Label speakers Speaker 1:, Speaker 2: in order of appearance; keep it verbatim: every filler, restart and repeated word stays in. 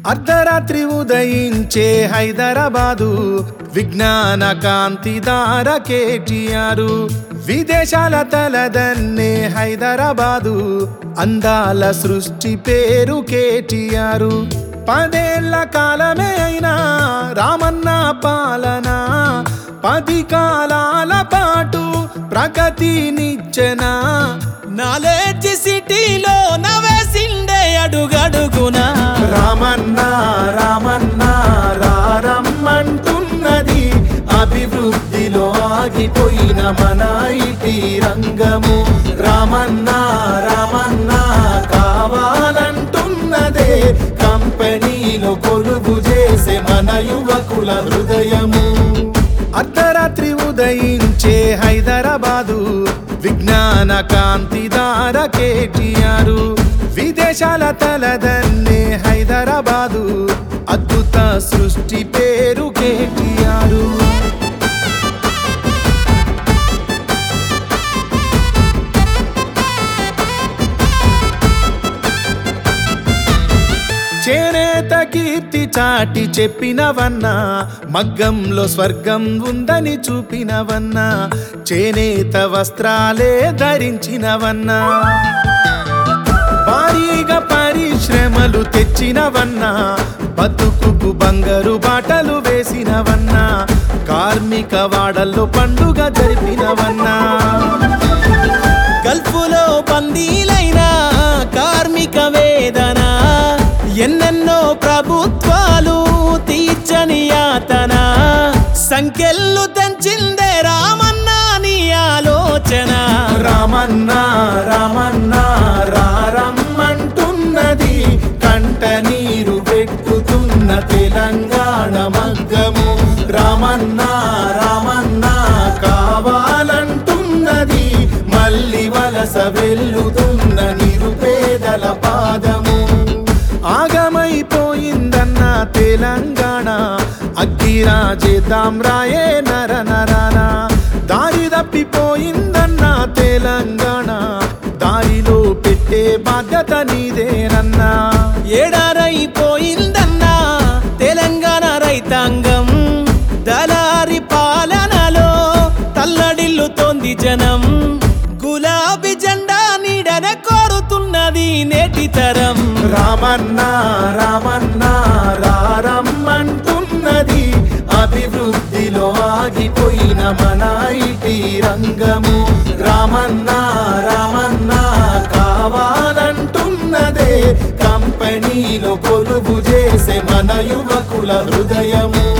Speaker 1: అర్ధరాత్రి ఉదయించే హైదరాబాదు విజ్ఞాన కాంతిదార కేటీఆర్ విదేశాల తలదన్నే హైదరాబాదు అందాల సృష్టి పేరు కేటీఆర్ పదేళ్ల కాలమే అయినా రామన్న పాలన పది కాలాల పాటు ప్రగతినిచ్చెనా
Speaker 2: నాలెడ్జ్ సిటీలో నవేసిండే అడుగడుగునా
Speaker 1: రామన్న రామన్న రారమ్మంటున్నది అభివృద్ధిలో ఆగిపోయిన మన ఐటీ రంగము రామన్న రామన్న కావాలంటున్నదే కంపెనీలో కొలువు చేసే మన యువకుల హృదయము అర్ధరాత్రి ఉదయించే హైదరాబాదు విజ్ఞాన కాంతిదార కేటీఆర్ విదేశాల తలదన్నే హైదరాబాదు అద్భుత సృష్టి పేరు కేటీఆర్ చేనేత కీర్తి చాటి చెప్పినవన్నా మగ్గంలో స్వర్గం ఉందని చూపినవన్నా చేనేత వస్త్రాలే ధరించినవన్నా భారీగా పరిశ్రమలు తెచ్చినవన్నా బతుకుకు బంగారు బాటలు వేసినవన్నా కార్మిక వాడల్లో పండుగ జరిపినవన్నా
Speaker 2: గల్ఫులో బందీలైన కార్మిక వేదన ఎన్నెన్నో ప్రభుత్వాలు తీర్చని యాతన సంఖ్యలు తెంచిందే రామన్న నీ ఆలోచన
Speaker 1: రామన్న రామన్న రారమ్మంటున్నది కంట నీరు పెట్టుతున్న తెలంగాణ మగ్గము రామన్న రామన్న కావాలంటున్నది మళ్ళీ వలస వెల్లుతున్న నిరుపేదల పాదము ఆగమైపోయిందన్న తెలంగాణ అగ్గిరాజేద్దాం రాయే నర నరాన దారి తప్పిపోయిందన్న తెలంగాణ దారిలో పెట్టే బాధ్యత నీదేనన్నా
Speaker 2: ఏడారైపోయిందన్నా తెలంగాణ రైతాంగం దళారి పాలనలో తల్లడిల్లుతోంది జనం గులాబీ జెండా నీడన కోరుతున్నది నేటి తరం
Speaker 1: రామన్న రామన్న రారమ్మంటున్నది అభివృద్ధిలో ఆగిపోయిన మన ఐటీ రంగము రామన్న రామన్న కావాలంటున్నదే కంపెనీలో కొలువు చేసే మన యువకుల హృదయము